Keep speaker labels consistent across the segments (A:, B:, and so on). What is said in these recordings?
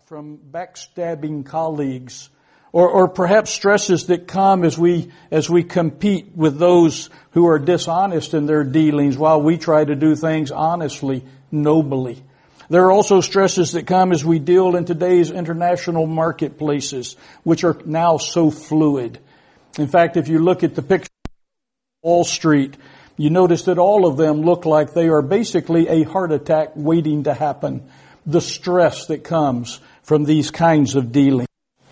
A: from backstabbing colleagues, or perhaps stresses that come as we compete with those who are dishonest in their dealings while we try to do things honestly, nobly. There are also stresses that come as we deal in today's international marketplaces, which are now so fluid. In fact, if you look at the picture of Wall Street, you notice that all of them look like they are basically a heart attack waiting to happen. The stress that comes from these kinds of dealings.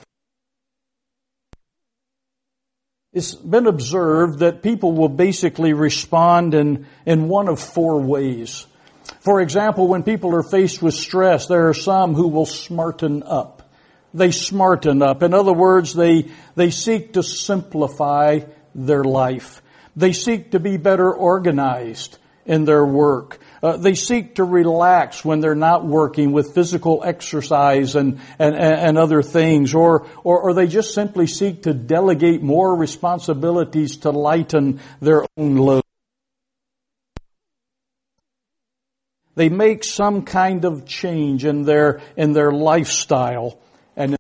A: It's been observed that people will basically respond in one of four ways. For example, when people are faced with stress, there are some who will smarten up. They smarten up. In other words, they seek to simplify their life. They seek to be better organized in their work. They seek to relax when they're not working with physical exercise and other things, or they just simply seek to delegate more responsibilities to lighten their own load. They make some kind of change in their lifestyle, and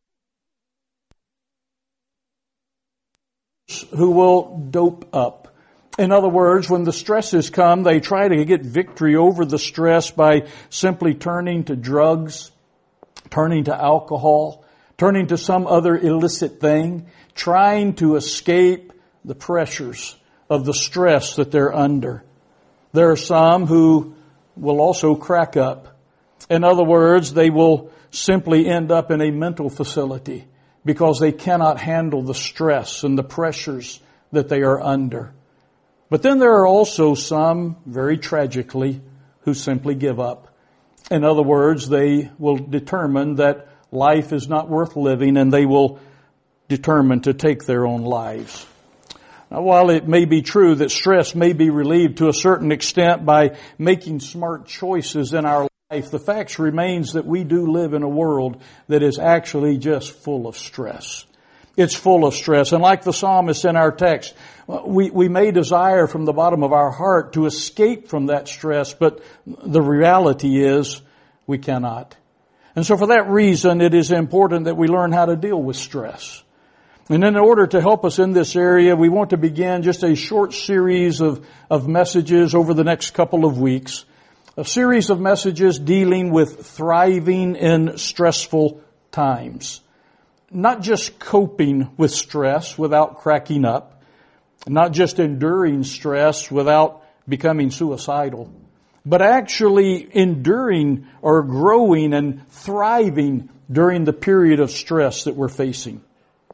A: who will dope up. In other words, when the stresses come, they try to get victory over the stress by simply turning to drugs, turning to alcohol, turning to some other illicit thing, trying to escape the pressures of the stress that they're under. There are some who will also crack up. In other words, they will simply end up in a mental facility because they cannot handle the stress and the pressures that they are under. But then there are also some, very tragically, who simply give up. In other words, they will determine that life is not worth living, and they will determine to take their own lives. Now, while it may be true that stress may be relieved to a certain extent by making smart choices in our life, the fact remains that we do live in a world that is actually just full of stress. It's full of stress. And like the psalmist in our text, we may desire from the bottom of our heart to escape from that stress, but the reality is we cannot. And so for that reason, it is important that we learn how to deal with stress. And in order to help us in this area, we want to begin just a short series of messages over the next couple of weeks. A series of messages dealing with thriving in stressful times. Not just coping with stress without cracking up. Not just enduring stress without becoming suicidal. But actually enduring or growing and thriving during the period of stress that we're facing.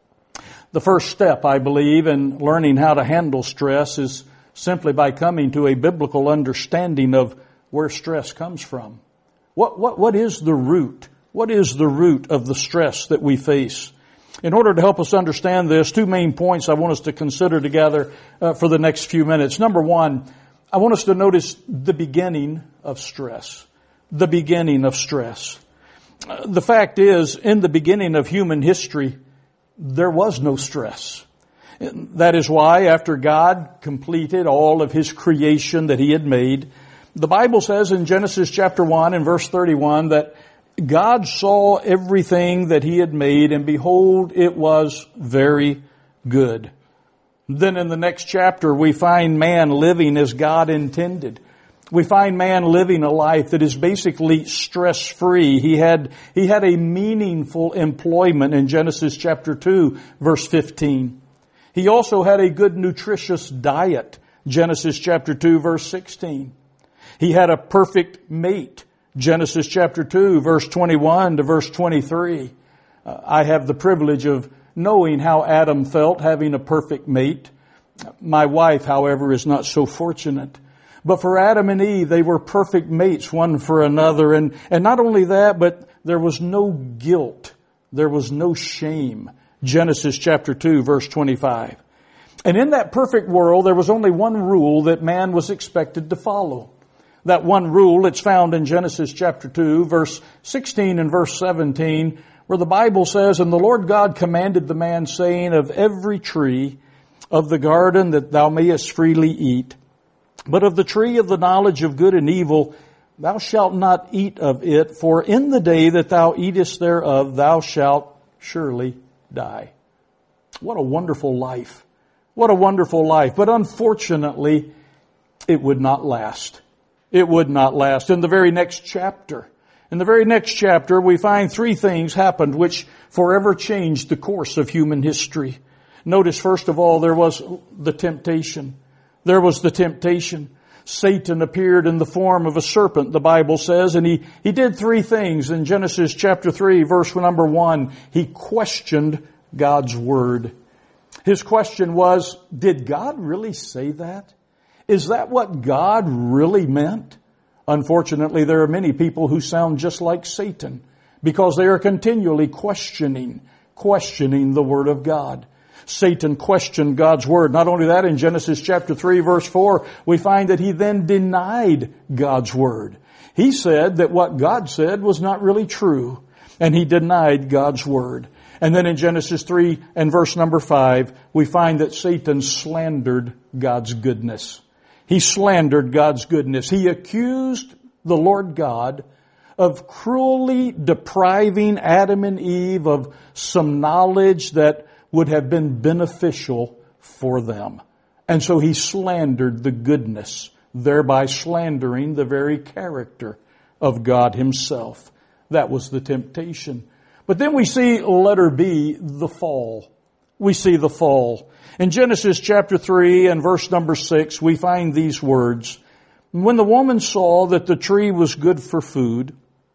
A: The first step, I believe, in learning how to handle stress is simply by coming to a biblical understanding of where stress comes from. What is the root? What is the root of the stress that we face? In order to help us understand this, two main points I want us to consider together for the next few minutes. Number one, I want us to notice the beginning of stress. The beginning of stress. The fact is, in the beginning of human history, there was no stress. That is why after God completed all of His creation that He had made, the Bible says in Genesis chapter 1 and verse 31 that God saw everything that He had made, and behold, it was very good. Then in the next chapter, we find man living as God intended. We find man living a life that is basically stress-free. He had a meaningful employment in Genesis chapter 2, verse 15. He also had a good nutritious diet, Genesis chapter 2, verse 16. He had a perfect mate, Genesis chapter 2, verse 21 to verse 23. I have the privilege of knowing how Adam felt having a perfect mate. My wife, however, is not so fortunate. But for Adam and Eve, they were perfect mates one for another. And not only that, but there was no guilt. There was no shame. Genesis chapter 2, verse 25. And in that perfect world, there was only one rule that man was expected to follow. That one rule, it's found in Genesis chapter 2, verse 16 and verse 17, where the Bible says, "And the Lord God commanded the man, saying, Of every tree of the garden that thou mayest freely eat, but of the tree of the knowledge of good and evil Thou shalt not eat of it, for in the day that thou eatest thereof, thou shalt surely die. What a wonderful life. What a wonderful life. But unfortunately, it would not last. It would not last. In the very next chapter, we find three things happened which forever changed the course of human history. Notice, first of all, there was the temptation. There was the temptation. Satan appeared in the form of a serpent, the Bible says, and he did three things. In Genesis chapter 3, verse number 1, he questioned God's word. His question was, did God really say that? Is that what God really meant? Unfortunately, there are many people who sound just like Satan because they are continually questioning the word of God. Satan questioned God's word. Not only that, in Genesis chapter 3, verse 4, we find that he then denied God's word. He said that what God said was not really true, and he denied God's word. And then in Genesis 3 and verse number 5, we find that Satan slandered God's goodness. He slandered God's goodness. He accused the Lord God of cruelly depriving Adam and Eve of some knowledge that would have been beneficial for them. And so he slandered the goodness, thereby slandering the very character of God himself. That was the temptation. But then we see, letter B, the fall. We see the fall. In Genesis chapter 3 and verse number 6, we find these words. When the woman saw that the tree was good for food,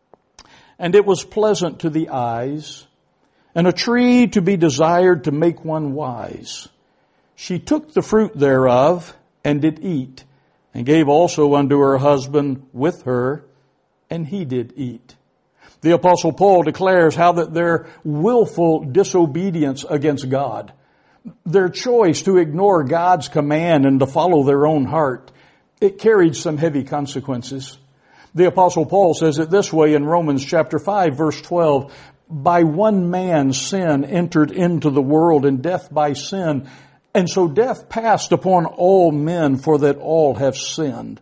A: and it was pleasant to the eyes, and a tree to be desired to make one wise, she took the fruit thereof, and did eat, and gave also unto her husband with her, and he did eat. The Apostle Paul declares how that their willful disobedience against God, their choice to ignore God's command and to follow their own heart, it carried some heavy consequences. The Apostle Paul says it this way in Romans chapter 5, verse 12, by one man sin entered into the world, and death by sin. And so death passed upon all men, for that all have sinned.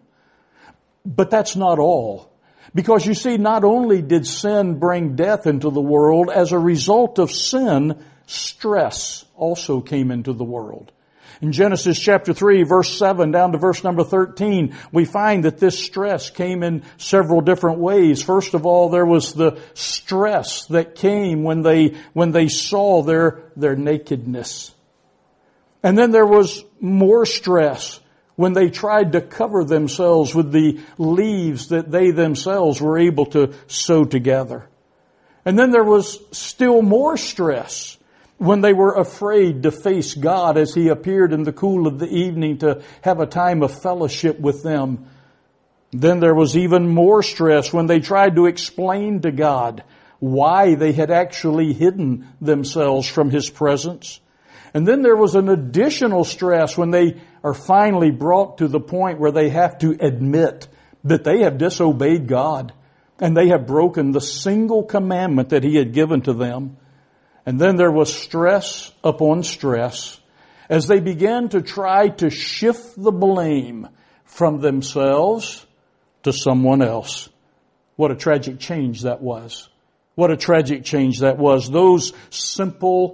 A: But that's not all. Because you see, not only did sin bring death into the world, as a result of sin, stress also came into the world. In Genesis chapter 3, verse 7 down to verse number 13, we find that this stress came in several different ways. First of all, there was the stress that came when they saw their nakedness. And then there was more stress when they tried to cover themselves with the leaves that they themselves were able to sew together. And then there was still more stress when they were afraid to face God as He appeared in the cool of the evening to have a time of fellowship with them. Then there was even more stress when they tried to explain to God why they had actually hidden themselves from His presence. And then there was an additional stress when they are finally brought to the point where they have to admit that they have disobeyed God and they have broken the single commandment that He had given to them. And then there was stress upon stress as they began to try to shift the blame from themselves to someone else. What a tragic change that was. What a tragic change that was. Those simple,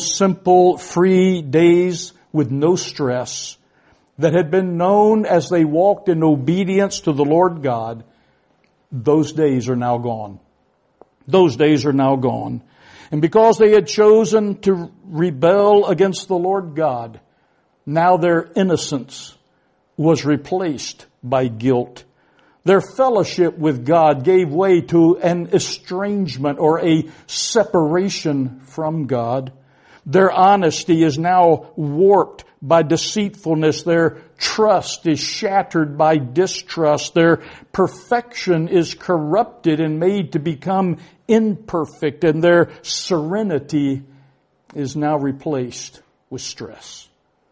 A: free days with no stress that had been known as they walked in obedience to the Lord God, those days are now gone. Those days are now gone. And because they had chosen to rebel against the Lord God, now their innocence was replaced by guilt. Their fellowship with God gave way to an estrangement or a separation from God. Their honesty is now warped by deceitfulness. Their trust is shattered by distrust. Their perfection is corrupted and made to become imperfect. And their serenity is now replaced with stress.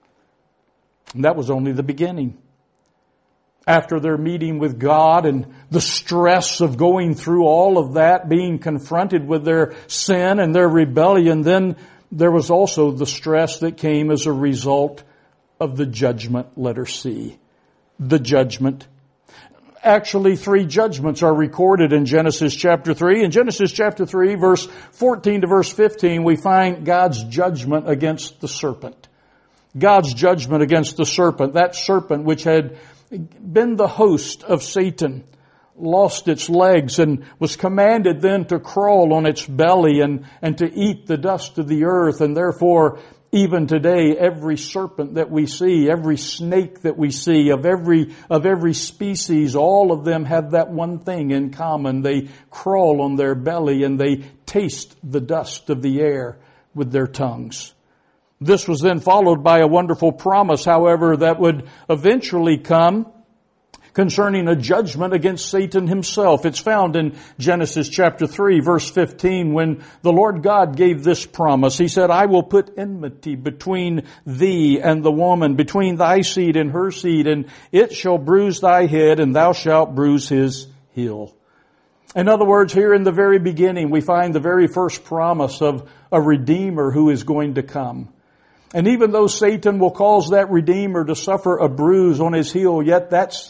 A: And that was only the beginning. After their meeting with God and the stress of going through all of that, being confronted with their sin and their rebellion, then there was also the stress that came as a result of the judgment, letter C. The judgment. Actually, 3 judgments are recorded in Genesis chapter 3. In Genesis chapter 3, verse 14 to verse 15, we find God's judgment against the serpent. God's judgment against the serpent. That serpent which had been the host of Satan, lost its legs and was commanded then to crawl on its belly and to eat the dust of the earth. And therefore, even today, every serpent that we see, every snake that we see, of every species, all of them have that one thing in common. They crawl on their belly and they taste the dust of the air with their tongues. This was then followed by a wonderful promise, however, that would eventually come concerning a judgment against Satan himself. It's found in Genesis chapter 3, verse 15, when the Lord God gave this promise. He said, I will put enmity between thee and the woman, between thy seed and her seed, and it shall bruise thy head, and thou shalt bruise his heel. In other words, here in the very beginning, we find the very first promise of a Redeemer who is going to come. And even though Satan will cause that Redeemer to suffer a bruise on his heel, yet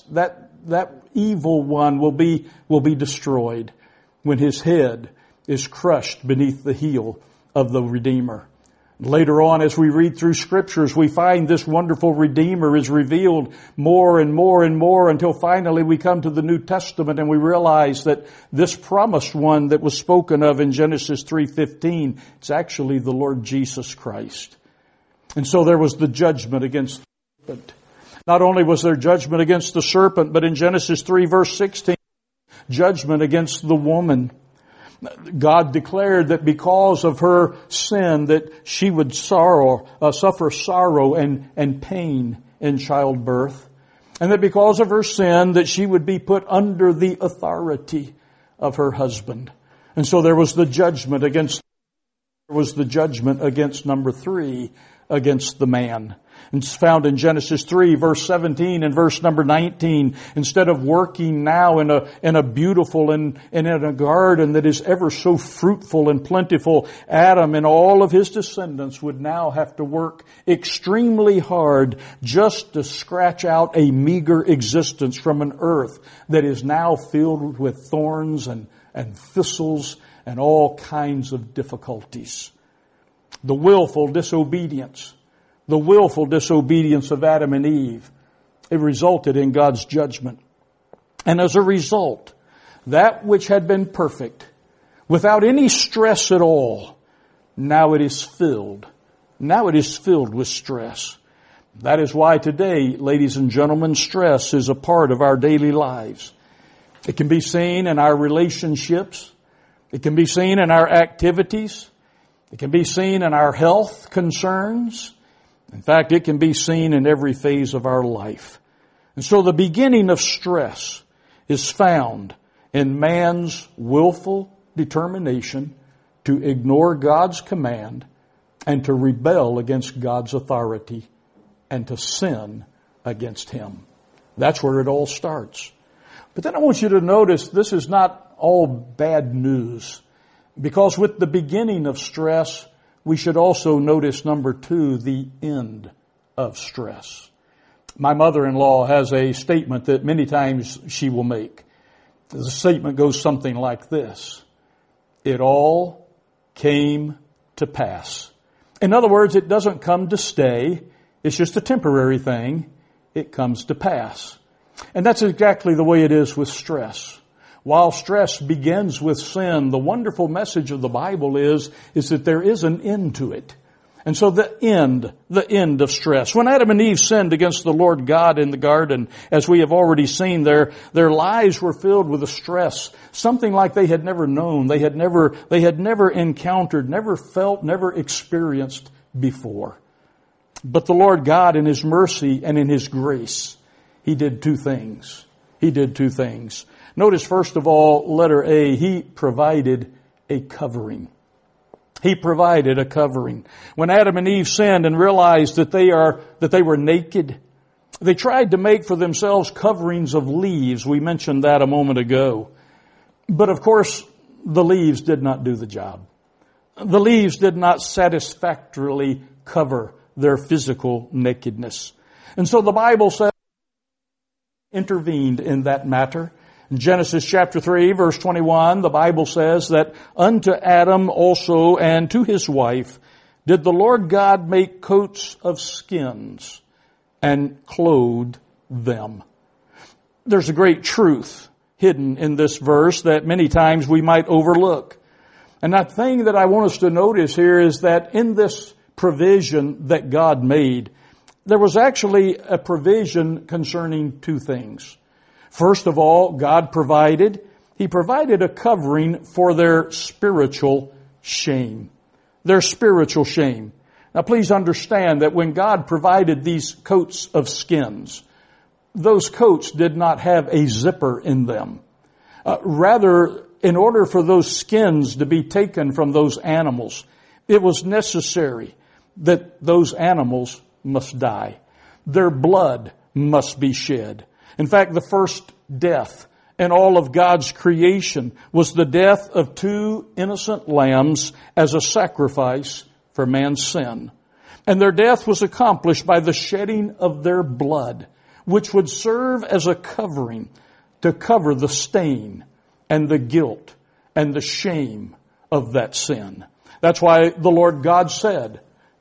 A: that evil one will be destroyed when his head is crushed beneath the heel of the Redeemer. Later on, as we read through Scriptures, we find this wonderful Redeemer is revealed more and more and more until finally we come to the New Testament and we realize that this promised one that was spoken of in Genesis 3:15, it's actually the Lord Jesus Christ. And so there was the judgment against the serpent. Not only was there judgment against the serpent, but in Genesis 3 verse 16, judgment against the woman. God declared that because of her sin that she would suffer sorrow and pain in childbirth. And that because of her sin that she would be put under the authority of her husband. And so there was the judgment against number 3, against the man. It's found in Genesis 3 verse 17 and verse number 19. Instead of working now in a beautiful and in a garden that is ever so fruitful and plentiful, Adam and all of his descendants would now have to work extremely hard just to scratch out a meager existence from an earth that is now filled with thorns and thistles and all kinds of difficulties. The willful disobedience of Adam and Eve, it resulted in God's judgment. And as a result, that which had been perfect, without any stress at all, now it is filled with stress. That is why today, ladies and gentlemen, stress is a part of our daily lives. It can be seen in our relationships. It can be seen in our activities. It can be seen in our health concerns. In fact, it can be seen in every phase of our life. And so the beginning of stress is found in man's willful determination to ignore God's command and to rebel against God's authority and to sin against Him. That's where it all starts. But then I want you to notice this is not all bad news. Because with the beginning of stress, we should also notice number 2, the end of stress. My mother-in-law has a statement that many times she will make. The statement goes something like this: it all came to pass. In other words, it doesn't come to stay. It's just a temporary thing. It comes to pass. And that's exactly the way it is with stress. While stress begins with sin, the wonderful message of the Bible is that there is an end to it. And so the end of stress. When Adam and Eve sinned against the Lord God in the garden, as we have already seen, their lives were filled with a stress, something like they had never known, they had never encountered, never felt, never experienced before. But the Lord God in His mercy and in His grace, He did 2 things. Notice, first of all, letter A, He provided a covering. He provided a covering. When Adam and Eve sinned and realized that they were naked, they tried to make for themselves coverings of leaves. We mentioned that a moment ago. But of course, the leaves did not do the job. The leaves did not satisfactorily cover their physical nakedness. And so the Bible says, intervened in that matter. In Genesis chapter 3, verse 21, the Bible says that unto Adam also and to his wife did the Lord God make coats of skins and clothed them. There's a great truth hidden in this verse that many times we might overlook. And that thing that I want us to notice here is that in this provision that God made, there was actually a provision concerning two things. First of all, God provided. He provided a covering for their spiritual shame. Their spiritual shame. Now please understand that when God provided these coats of skins, those coats did not have a zipper in them. Rather, in order for those skins to be taken from those animals, it was necessary that those animals must die. Their blood must be shed. In fact, the first death in all of God's creation was the death of two innocent lambs as a sacrifice for man's sin. And their death was accomplished by the shedding of their blood, which would serve as a covering to cover the stain and the guilt and the shame of that sin. That's why the Lord God said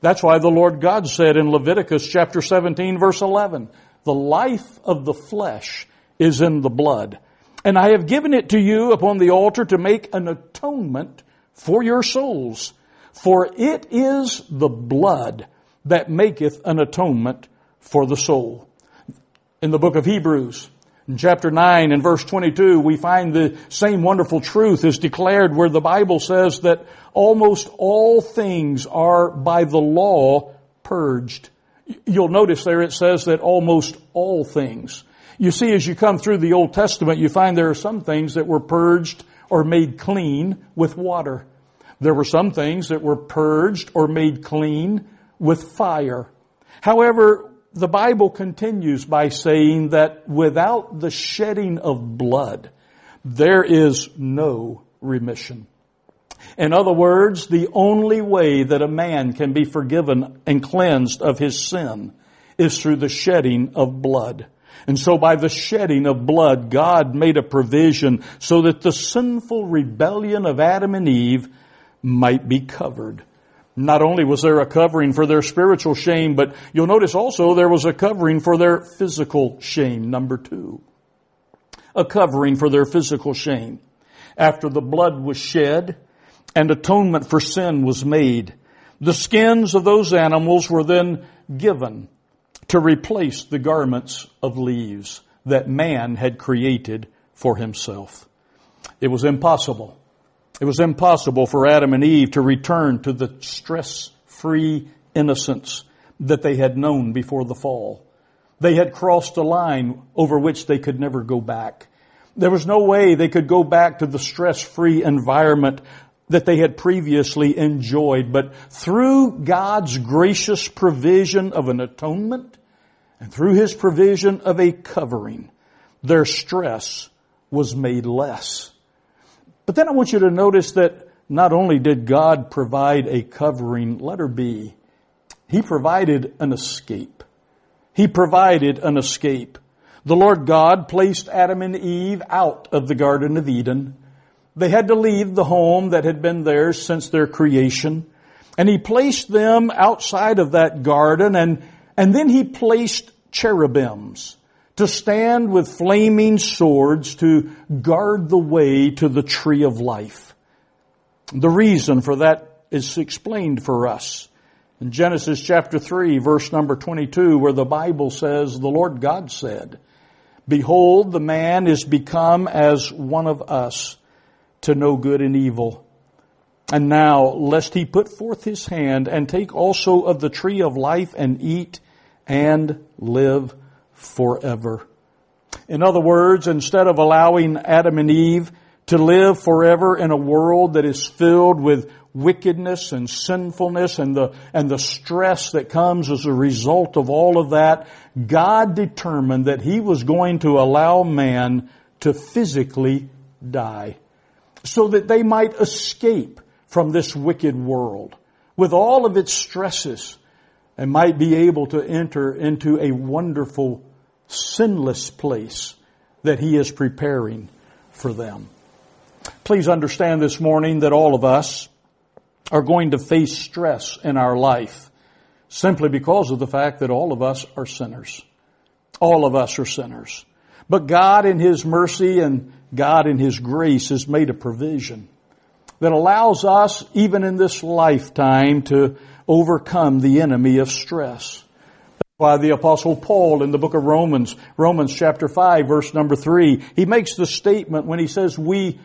A: in Leviticus chapter 17 verse 11, the life of the flesh is in the blood. And I have given it to you upon the altar to make an atonement for your souls. For it is the blood that maketh an atonement for the soul. In the book of Hebrews, in chapter 9 and verse 22, we find the same wonderful truth is declared where the Bible says that almost all things are by the law purged. You'll notice there it says that almost all things. You see, as you come through the Old Testament, you find there are some things that were purged or made clean with water. There were some things that were purged or made clean with fire. However, the Bible continues by saying that without the shedding of blood, there is no remission. In other words, the only way that a man can be forgiven and cleansed of his sin is through the shedding of blood. And so by the shedding of blood, God made a provision so that the sinful rebellion of Adam and Eve might be covered. Not only was there a covering for their spiritual shame, but you'll notice also there was a covering for their physical shame, number 2. A covering for their physical shame. After the blood was shed and atonement for sin was made, the skins of those animals were then given to replace the garments of leaves that man had created for himself. It was impossible. It was impossible for Adam and Eve to return to the stress-free innocence that they had known before the fall. They had crossed a line over which they could never go back. There was no way they could go back to the stress-free environment that they had previously enjoyed. But through God's gracious provision of an atonement and through His provision of a covering, their stress was made less. But then I want you to notice that not only did God provide a covering, letter B, He provided an escape. He provided an escape. The Lord God placed Adam and Eve out of the Garden of Eden. They had to leave the home that had been theirs since their creation. And He placed them outside of that garden, and then He placed cherubims to stand with flaming swords to guard the way to the tree of life. The reason for that is explained for us in Genesis chapter 3, verse number 22, where the Bible says, the Lord God said, Behold, the man is become as one of us to know good and evil. And now, lest he put forth his hand and take also of the tree of life and eat and live forever. In other words, instead of allowing Adam and Eve to live forever in a world that is filled with wickedness and sinfulness and the stress that comes as a result of all of that, God determined that He was going to allow man to physically die so that they might escape from this wicked world with all of its stresses and might be able to enter into a wonderful sinless place that He is preparing for them. Please understand this morning that all of us are going to face stress in our life simply because of the fact that all of us are sinners. All of us are sinners. But God in His mercy and God in His grace has made a provision that allows us, even in this lifetime, to overcome the enemy of stress. That's why the Apostle Paul in the book of Romans chapter 5, verse number 3, he makes the statement when he says, we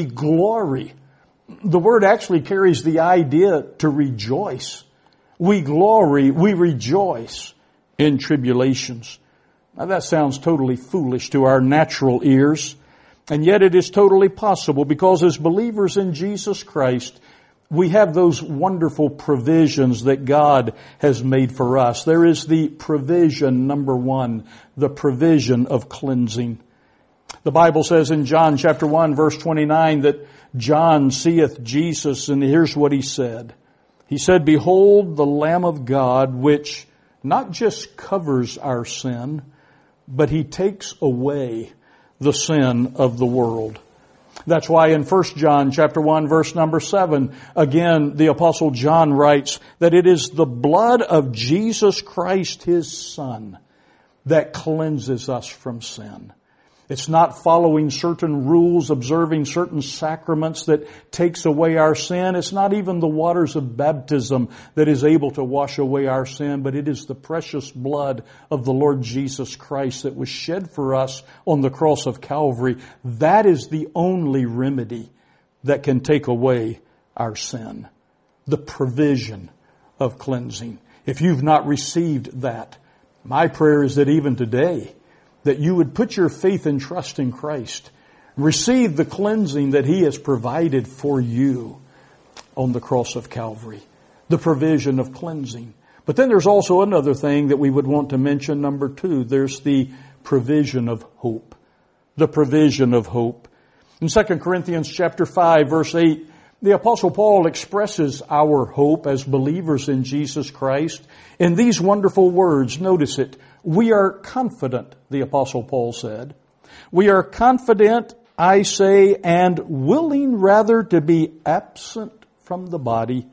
A: glory. The word actually carries the idea to rejoice. We glory, we rejoice in tribulations. Now that sounds totally foolish to our natural ears, and yet it is totally possible because as believers in Jesus Christ, we have those wonderful provisions that God has made for us. There is the provision, number one, the provision of cleansing. The Bible says in John chapter 1 verse 29 that John seeth Jesus, and here's what he said. He said, "Behold the Lamb of God, which not just covers our sin, but He takes away the sin of the world." That's why in 1 John chapter 1 verse number 7, again, the Apostle John writes that it is the blood of Jesus Christ, His Son, that cleanses us from sin. It's not following certain rules, observing certain sacraments that takes away our sin. It's not even the waters of baptism that is able to wash away our sin, but it is the precious blood of the Lord Jesus Christ that was shed for us on the cross of Calvary. That is the only remedy that can take away our sin. The provision of cleansing. If you've not received that, my prayer is that even today, that you would put your faith and trust in Christ. Receive the cleansing that He has provided for you on the cross of Calvary. The provision of cleansing. But then there's also another thing that we would want to mention, number 2. There's the provision of hope. The provision of hope. In 2 Corinthians chapter 5 verse 8, the Apostle Paul expresses our hope as believers in Jesus Christ in these wonderful words. Notice it. We are confident, the Apostle Paul said. We are confident, I say, and willing rather to be absent from the body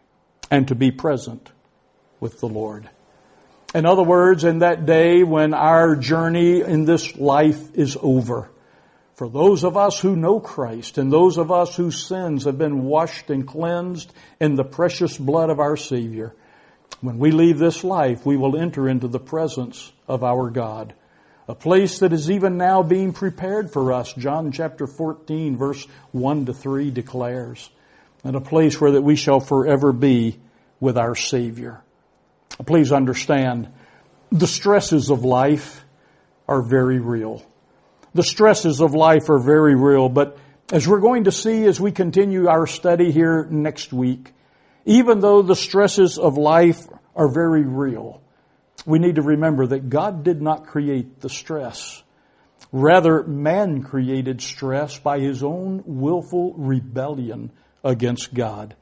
A: and to be present with the Lord. In other words, in that day when our journey in this life is over, for those of us who know Christ and those of us whose sins have been washed and cleansed in the precious blood of our Savior, when we leave this life, we will enter into the presence of our God. A place that is even now being prepared for us. John chapter 14 verse 1 to 3 declares. And a place where that we shall forever be with our Savior. Please understand, the stresses of life are very real. The stresses of life are very real. But as we're going to see as we continue our study here next week, even though the stresses of life are very real, we need to remember that God did not create the stress. Rather, man created stress by his own willful rebellion against God.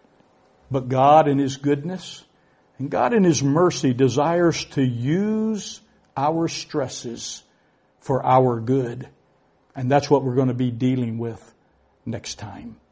A: But God in His goodness and God in His mercy desires to use our stresses for our good. And that's what we're going to be dealing with next time.